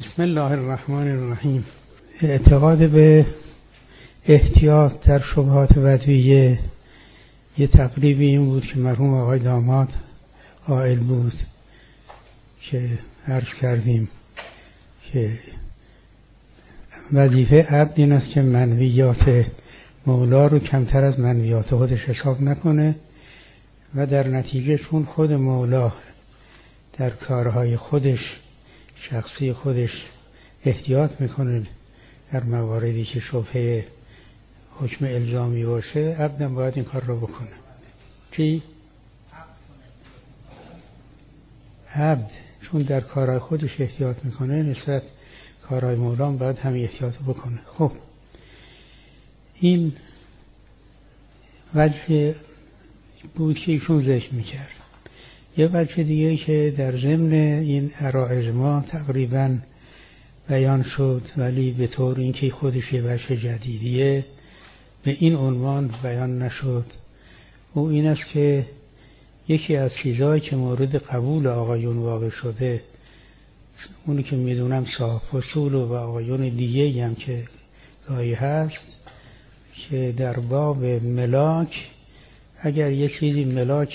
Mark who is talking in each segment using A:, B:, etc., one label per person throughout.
A: بسم الله الرحمن الرحیم. اعتقاد به احتیاط در شبهات بدویه یه تقریبی این بود که مرحوم آقای داماد قائل بود که عرض کردیم که وظیفه عبد این است که منویات مولا رو کمتر از منویات خودش حساب نکنه و در نتیجه چون خود مولا در کارهای خودش شخصی خودش احتیاط میکنه در مواردی که شبهه حکم الزامی باشه، عبدم باید این کار رو بکنه. چی؟ عبد چون در کارهای خودش احتیاط میکنه نسبت کارهای مولام باید همین احتیاط بکنه. خب این وجه بود که ایشون ذکر میکرد. یه وجه دیگه که در ضمن این عرائض ما تقریبا بیان شد ولی به طور اینکه خودش یه وجه جدیدیه به این عنوان بیان نشد، او این است که یکی از چیزهایی که مورد قبول آقایون واقع شده، اونی که میدونم صاحب فصول و آقایون دیگه هم که گاهی هست، که در باب ملاک اگر یک چیزی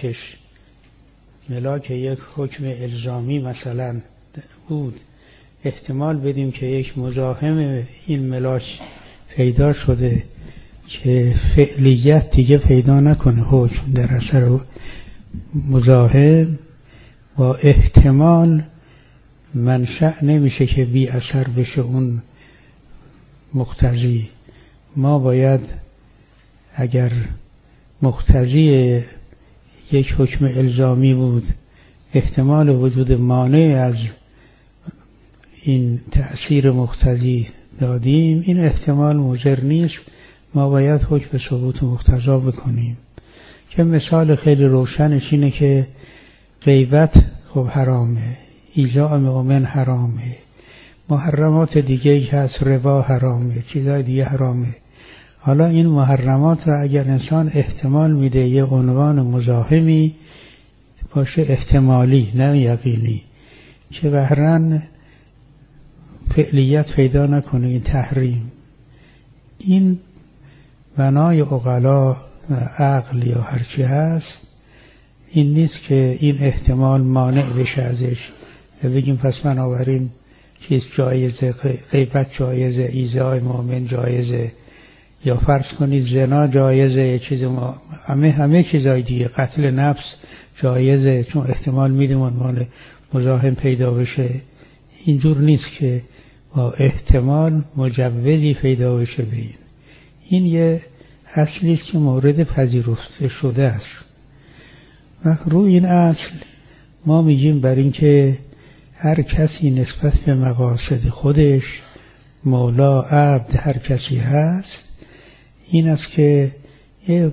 A: ملاک یک حکم الزامی مثلا بود، احتمال بدیم که یک مزاحم این ملاک پیدا شده که فعلیت دیگه پیدا نکنه، حکم در اثر مزاحم با احتمال منشأ نمیشه که بی اثر بشه اون مقتضی. ما باید اگر مقتضی یک حکم الزامی بود احتمال وجود مانع از این تأثیر مقتضی دادیم، این احتمال مضر نیست، ما باید حکم ثبوت مقتضا بکنیم. که مثال خیلی روشنش اینه که غیبت خب حرامه، ایذاء مؤمن حرامه، محرمات دیگه که هست، ربا حرامه، چیزای دیگه حرامه. حالا این محرمات را اگر انسان احتمال میده یه عنوان مزاحمی باشه، احتمالی نه یقینی، که بهرن فعلیت پیدا نکنه این تحریم، این بنای عقلا و عقل یا هرچی هست این نیست که این احتمال مانع بشه ازش بگیم پس بنابراین چیز جایزه، غیبت جایزه، ایذاء مؤمن جایزه، یا فرض کنید زنا جایزه، چیز همه چیزای دیگه، قتل نفس جایزه، چون احتمال میدیم عنوان مزاحم پیدا بشه. اینجور نیست که با احتمال مجوزی پیدا بشه به این یه اصلی است که مورد پذیرفته شده است. و روی این اصل ما میگیم بر این که هر کسی نسبت به مقاصد خودش، مولا، عبد، هر کسی هست، این است که یه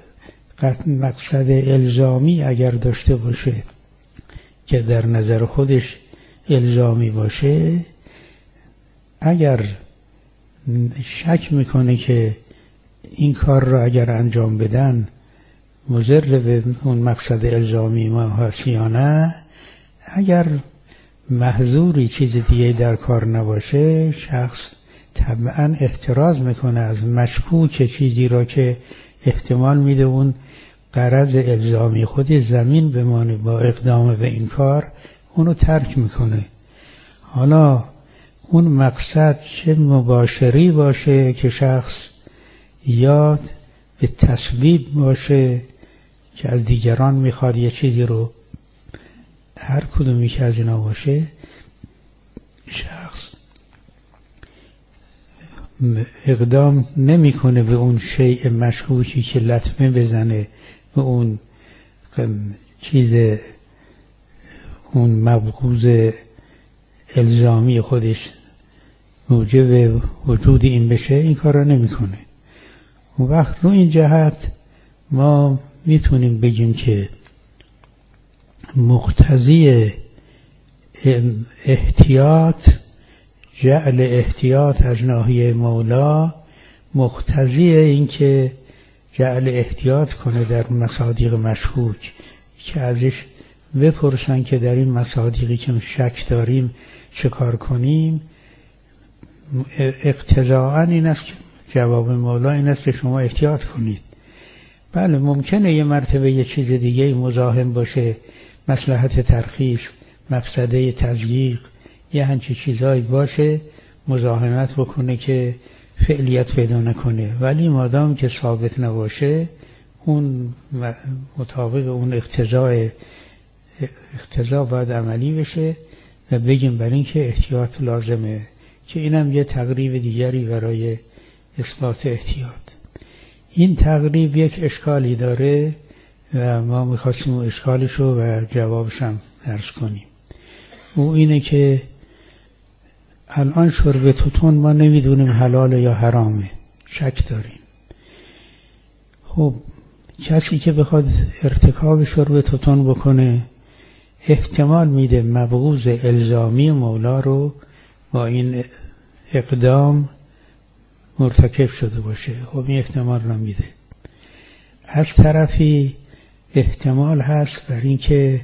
A: مقصد الزامی اگر داشته باشه که در نظر خودش الزامی باشه، اگر شک میکنه که این کار را اگر انجام بدن مضر به اون مقصد الزامی ما هست یا نه، اگر محظوری چیز دیگه در کار نباشه، شخص طبعا احتراز میکنه از مشکوک چیزی را که احتمال میده اون غرض الزامی خودی زمین بمانه، با اقدام به این کار اونو ترک میکنه. حالا اون مقصد چه مباشری باشه که شخص یا به تسبیب باشه که از دیگران میخواد یه چیزی رو، هر کدومی که از اینا باشه، شخص اقدام نمیکنه به اون شیء مشکوکی که لطمه بزنه به اون چیز، اون مبغوض الزامی خودش موجب وجود این بشه، این کار را نمیکنه. اون وقت رو این جهت ما میتونیم بگیم که مقتضی احتیاط، جعل احتیاط از ناحیه مولا، مقتضی این که جعل احتیاط کنه در مصادیق مشکوک، که ازش بپرسن که در این مصادیقی که شک داریم چه کار کنیم، اقتضاعاً این است که جواب مولا این است که شما احتیاط کنید. بله ممکنه یه مرتبه یه چیز دیگه مزاحم باشه، مصلحت ترخیص، مفسده تضییق، یه همچین چیزایی باشه مزاحمت بکنه که فعلیت پیدا نکنه، ولی مادام که ثابت نباشه اون مطابق اون اقتضا باید عملی بشه و بگیم برای اینکه احتیاط لازمه، که اینم یه تقریب دیگری برای اثبات احتیاط. این تقریب یک اشکالی داره و ما میخواستیم اون اشکالشو و جوابش هم عرض کنیم. او اینه که الان شرب توتون ما نمیدونیم حلال یا حرامه، شک داریم. خب کسی که بخواد ارتکاب شرب توتون بکنه احتمال میده مبغوض الزامی مولا رو با این اقدام مرتکب شده باشه. خب این احتمال رو میده. از طرفی احتمال هست بر این که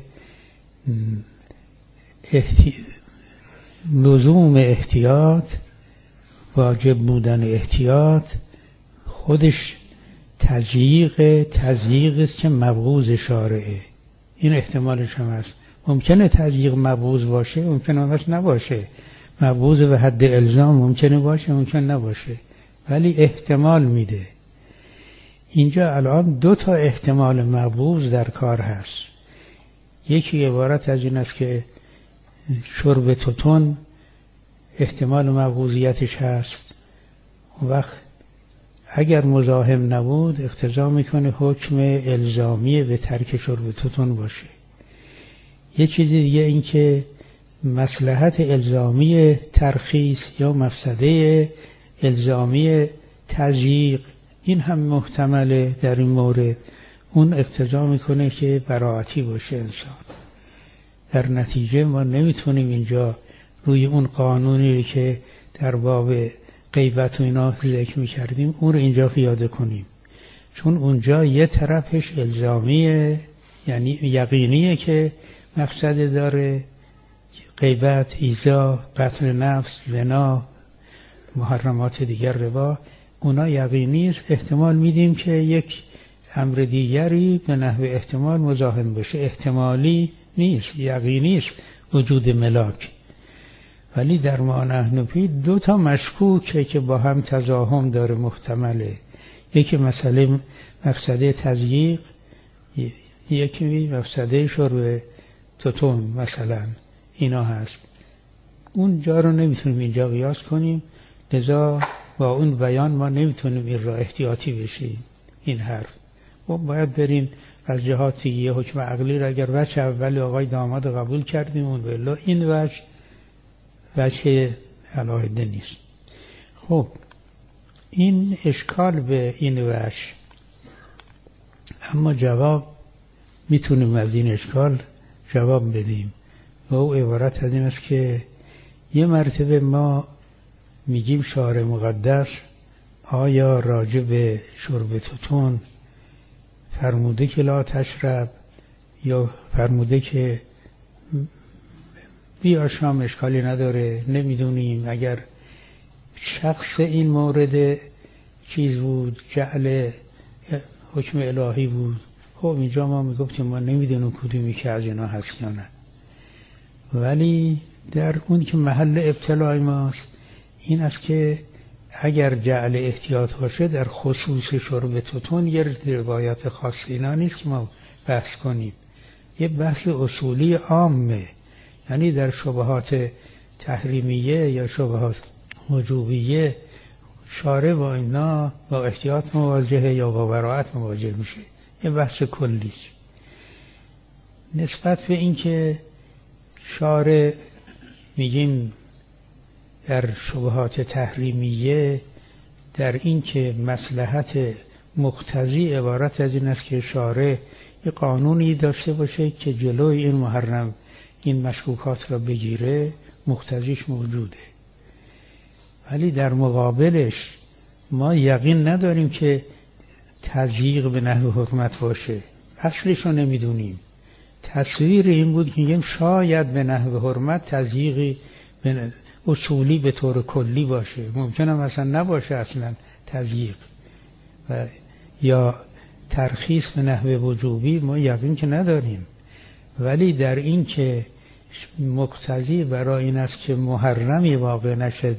A: لزوم احتیاط، واجب بودن احتیاط خودش تضییق است که مبغوض شارعه. این احتمالش هم هست. ممکنه تضییق مبغوض باشه، ممکنه نباشه. مبغوض به حد الزام ممکنه باشه، ممکنه نباشه، ولی احتمال میده. اینجا الان 2 تا احتمال مبغوض در کار هست. یکی عبارت از این است که شرب توتون احتمال مبغوضیتش هست، وقت اگر مزاحم نبود اقتضا میکنه حکم الزامی به ترک شرب توتون باشه. یه چیز دیگه این که مصلحت الزامی ترخیص یا مفسده الزامی تضییق این هم محتمله در این مورد. اون اقتضا میکنه که براعتی باشه انسان. در نتیجه ما نمیتونیم اینجا روی اون قانونی که در باب غیبت و اینا ذکر میکردیم اون رو اینجا پیاده کنیم، چون اونجا یه طرفش الزامیه، یعنی یقینیه که مفسده داره، غیبت، ایذا، قتل نفس، زنا، محرمات دیگر، ربا، اونا یقینی است. احتمال میدیم که یک امر دیگری به نحو احتمال مزاحم بشه. احتمالی نیست، یقینی است وجود ملاک. ولی در ما نحن فی 2 تا مشکوکه که با هم تزاحم داره، محتمله. یکی مسئله مفسده تضییق، یکی مفسده شرب توتون مثلا، اینا هست. اون جا رو نمیتونیم اینجا قیاس کنیم، لذا با اون بیان ما نمیتونیم این را احتیاطی بشیم. این حرف و باید بریم از جهاتی یه حکم عقلی را اگر وجه اولی آقای داماد قبول کردیم اون بلا، این وجه علاهده نیست. خب این اشکال به این وجه، اما جواب میتونیم از این اشکال جواب بدیم و او عبارت از این است که یه مرتبه ما میگیم شارع مقدس آیا راجع به شرب توتون فرموده که لا تشرب یا فرموده که بیا شام، اشکالی نداره، نمیدونیم. اگر شخص این مورد چیز بود، جعل حکم الهی بود، خب اینجا ما میگفتیم ما نمیدونیم کدومی که از اینا هست یا نه. ولی در اون که محل ابتلای ماست این است که اگر جعل احتیاط باشه در خصوص شرب توتون یه روایت خاص اینا نیست که ما بحث کنیم، یه بحث اصولی عامه. یعنی در شبهات تحریمیه یا شبهات وجوبیه شارع با اینا با احتیاط مواجهه یا با براعت مواجه میشه، یه بحث کلیش. نسبت به این که شارع میگیم در شبهات تحریمیه، در این که مصلحت مقتضی عبارت از این است که شارع یه قانونی داشته باشه که جلوی این محرم، این مشکوکات را بگیره، مقتضیش موجوده. ولی در مقابلش ما یقین نداریم که تضییق به نحو حرمت باشه، اصلش رو نمیدونیم. تصویر این بود که میگیم شاید به نحو حرمت تضییقی اصولی به طور کلی باشه، ممکنه مثلا نباشه اصلا تضییق یا ترخیص به نحو وجوبی، ما یقین که نداریم، ولی در این که مقتضی برای این است که محرمی واقع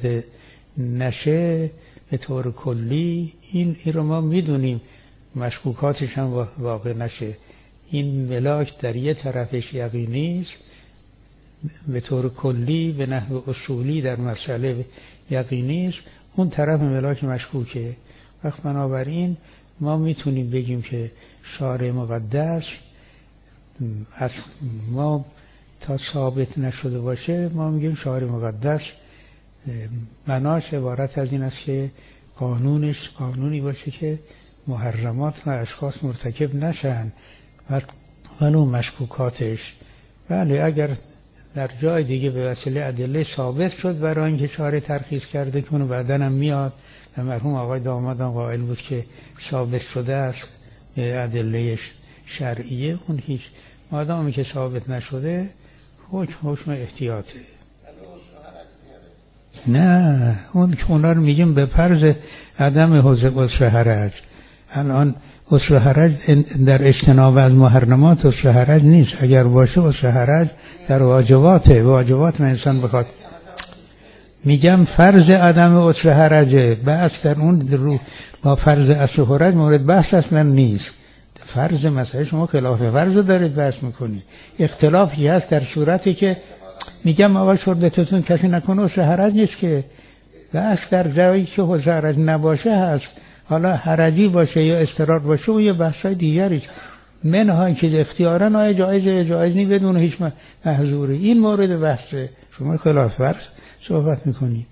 A: نشه به طور کلی، این رو ما میدونیم، مشکوکاتش هم واقع نشه. این ملاک در یه طرفش یقینی است به طور کلی، به نحو اصولی در مسئله یقینی است، اون طرف ملاک مشکوکه. وقت بنابراین ما میتونیم بگیم که شارع مقدس از ما تا ثابت نشده باشه، ما میگیم شارع مقدس بناش عبارت از این است که قانونش قانونی باشه که محرمات و اشخاص مرتکب نشن، ولو مشکوکاتش. بله اگر در جای دیگه به وسیله ادله ثابت شد برای اینکه شارع ترخیص کرده که اونو بعدن هم میاد و مرحوم آقای داماد هم قائل بود که ثابت شده است ادله شرعیه، اون هیچ، مادامی که ثابت نشده حکم احتیاطه. نه اون که اونا رو میگیم به فرض عدم عذر حرج. الان عذر حرج در اجتناب از محرمات عذر حرج نیست، اگر باشه عذر حرج در واجباته، واجبات انسان بخواد. میگم فرض عدم عذر حرجه، بحث در اون رو با فرض عذر حرج مورد بحث اصلا نیست. فرض مسئله شما خلاف فرض دارید بحث میکنی، اختلافی هست در صورتی که میگم آقا شربتتون کسی نکنه عذر حرج نیست، که بحث در جایی که عذر حرج نباشه هست. حالا حرجی باشه یا اضطرار باشه و یه بحثای دیگریش، منهای که اختیارا آیا جایز نی بدون هیچ محظوری، این مورد بحثه. شما خلاف فرض صحبت میکنید.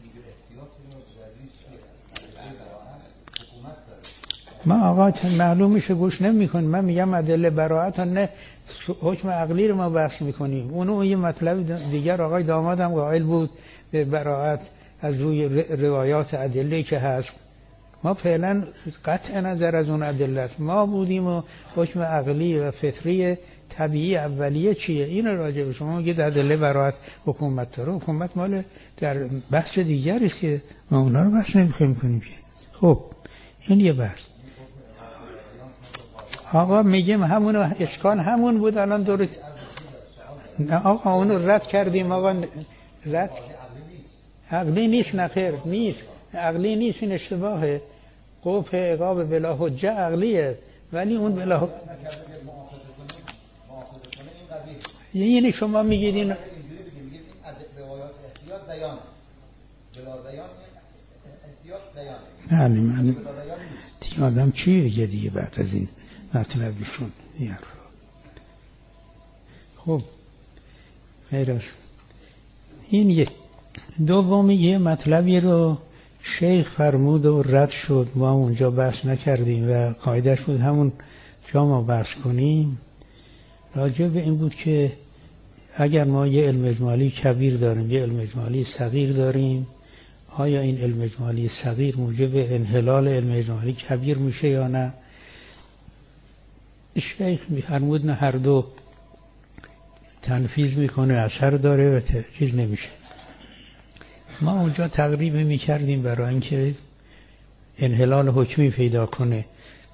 A: ما آقا معلوم میشه گوش نمیکنیم. من میگم ادله براءت نه حکم عقلی رو ما بحث میکنیم. اونو یه مطلب دیگر آقای دامادم قائل بود به براءت از روی روایات ادله که هست. ما فعلا قطع نظر از اون ادله است، ما بودیم و حکم عقلی و فطری طبیعی اولیه چیه، این راجع به شما میگید ادله براءت حکومت داره. حکومت مال در بحث دیگری است که ما اونا رو بحث نمیخوایم کنیم. خب این یه بحث. آقا میگیم همون اشکال همون بود. الان دور آقا اونو رد کردیم. آقا رد عقلی نیست، نخیر نیست، عقلی نیست، این اشتباهه. قوف عقاب بلا حجه عقلیه، ولی اون بلا یعنی شما میگید این روایات احتیاط بیان بلا بیان احتیاط بیان. معنی دیگه آدم چیه دیگه بعد از این مطلبشون میاره. خب غیر از این یک دومی یه مطلبی رو شیخ فرمود و رد شد، ما اونجا بحث نکردیم و قاعدش بود همون جا ما بحث کنیم. راجع به این بود که اگر ما یه علم اجمالی کبیر داریم یه علم اجمالی صغیر داریم، آیا این علم اجمالی صغیر موجب انحلال علم اجمالی کبیر میشه یا نه؟ شیخ فرمود نه، هر دو تنفیذ میکنه، اثر داره و چیز نمیشه. ما اونجا تقریب میکردیم برای اینکه انحلال حکمی پیدا کنه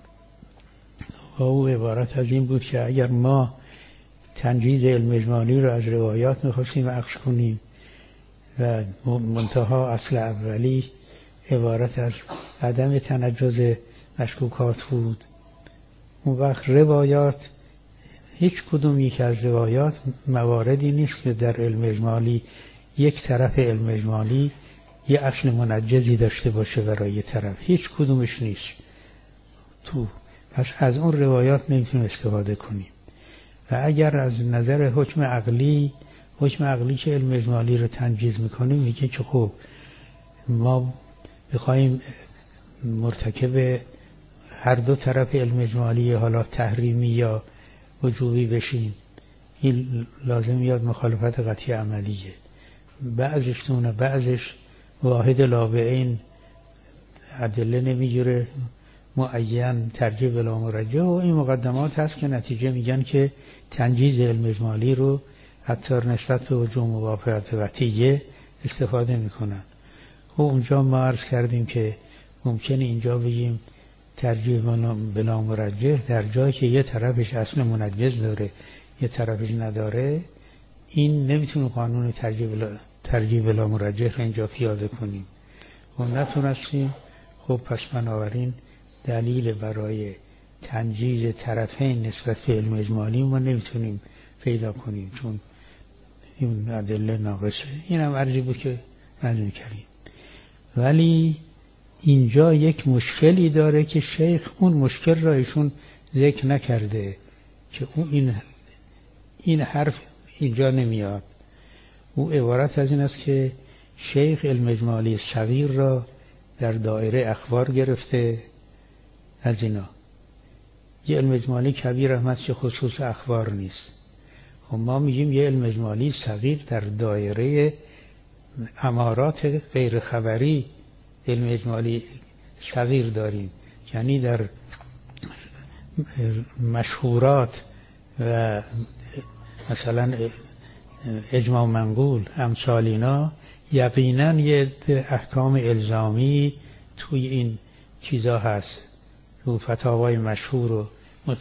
A: و او عبارت از این بود که اگر ما تنجیز علم اجمالی رو از روایات میخواستیم عکس کنیم و منتها اصل اولی عبارت از عدم تنجز مشکوکات بود، اون وقت روایات هیچ کدوم یک از روایات مواردی نیست که در علم اجمالی یک طرف علم اجمالی یه اصل منجزی داشته باشه برای یه طرف، هیچ کدومش نیست تو. پس از اون روایات نمیتونیم استفاده کنیم. و اگر از نظر حکم عقلی که علم اجمالی رو تنجیز میکنیم، میگه که خب ما بخوایم مرتکب هر دو طرف علم اجمالی حالا تحریمی یا وجوبی بشیم، این لازم یاد مخالفت قطعی عملیه. بعضش تونه، بعضش واحد لابعین ادله نمیگیره، معین ترجیح بلا مرجح و این مقدمات هست که نتیجه میگن که تنجیز علم اجمالی رو حتی نسبت به وجوب موافقت قطعیه استفاده میکنن. خب اونجا ما عرض کردیم که ممکنه اینجا بگیم ترجیح بلا مرجح در جایی که یه طرفش اصل منجز داره یه طرفش نداره، این نمیتونه قانون ترجیح بلا مرجح رو اینجا پیاده کنیم. و نتونستیم، خب پس بنابراین دلیل برای تنجیز طرفین نسبت به علم اجمالی ما نمیتونیم پیدا کنیم، چون این ادله ناقصه. این هم عرضی بود که معلوم کردیم. ولی اینجا یک مشکلی داره که شیخ اون مشکل را ایشون ذکر نکرده، که این حرف اینجا نمیاد. او عبارت از این است که شیخ علم اجمالی صغیر را در دایره اخبار گرفته از اینا. یه علم اجمالی کبیر هم هست که خصوص اخبار نیست. خب ما میگیم یه علم اجمالی صغیر در دایره امارات غیر خبری علم اجمالی صغیر داریم، یعنی در مشهورات و مثلا اجماع منقول امثال اینا یقینا یه احکام الزامی توی این چیزا هست، تو فتاوای مشهور و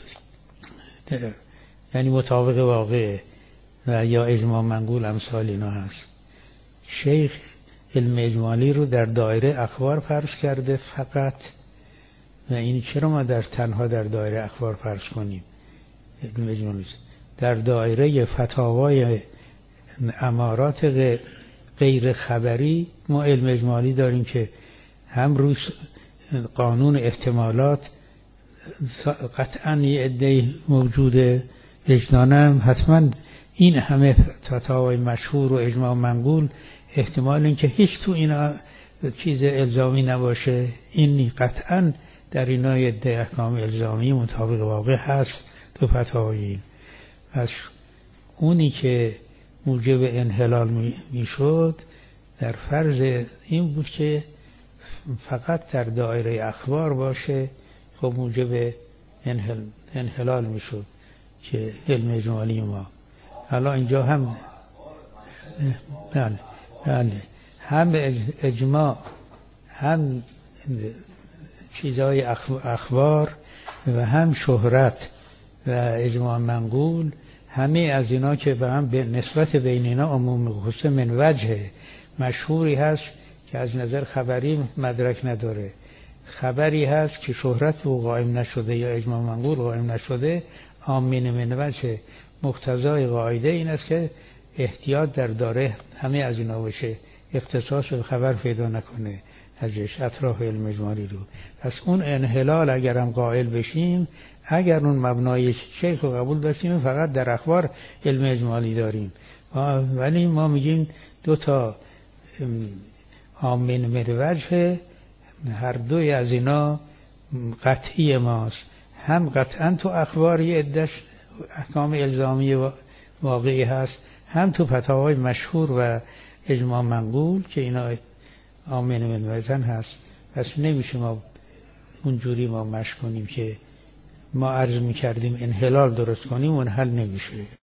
A: یعنی مطابق واقع و یا اجماع منقول امثال اینا هست. شیخ علم اجمالی رو در دایره اخبار فرض کرده فقط، و این چرا ما تنها در دایره اخبار فرض کنیم؟ علم اجمالی در دایره فتاوای امارات غیر خبری ما علم اجمالی داریم که هم روش قانون احتمالات قطعا یه عده موجوده، وجدانم حتما این همه فتاوای مشهور و اجماع منقول احتمال این که هیچ تو اینا چیز الزامی نباشه، این قطعا در اینا یه عده احکام الزامی مطابق واقع هست تو فتاوای این. پس اونی که موجب انحلال میشد در فرض این بود که فقط در دایره اخبار باشه، خب موجب انحلال میشد که علم اجمالی ما. حالا اینجا هم بله هم اجماع هم چیزهای اخبار و هم شهرت و اجماع منقول، همه از اینا که به هم نسبت بین اینا عموم خصوص من وجه مشهوری هست که از نظر خبری مدرک نداره، خبری هست که شهرت به قائم نشده یا اجماع منقول قائم نشده، آمین من وجه مقتضای قاعده این است که احتیاط در داره همه از اینا باشه، اختصاص به خبر پیدا نکنه ازش اطراف علم اجمالی رو. پس اون انحلال اگرم قائل بشیم، اگر اون مبنای شیخ رو قبول داشتیم فقط در اخبار علم اجمالی داریم، ولی ما میگیم دو تا آمین من وجه هر دوی از اینا قطعی ماست، هم قطعا تو اخبار یه عده‌اش احکام الزامی واقعی هست، هم تو فتاوای مشهور و اجماع منقول که اینا آمین من وجه هست. پس نمیشه ما اونجوری ما مشک کنیم که ما عرض میکردیم انحلال درست کنیم، اون حل نمیشه.